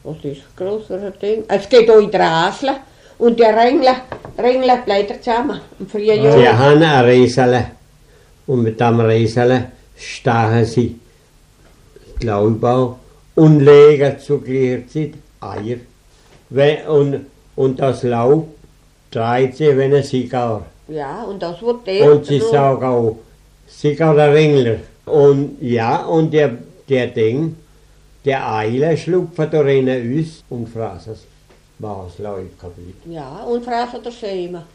Was ist das größere Ding? Es geht auch in die Rasle. Und die Rängler bleiben zusammen. Im Frühjahr. Sie haben ein Räsele. Und mit dem Räsele stachen sie das Laub an und legen zur gleichen Zeit Eier. Und das Laub dreht sich wie ein Sigar. Ja, und das wird der. Und sie sagen auch Sigarrenringler. Und ja, und der Ding, der Eiler schlupfen da rein aus und fraßen es. Was läuft kaputt. Ja, und fragen das Schäme.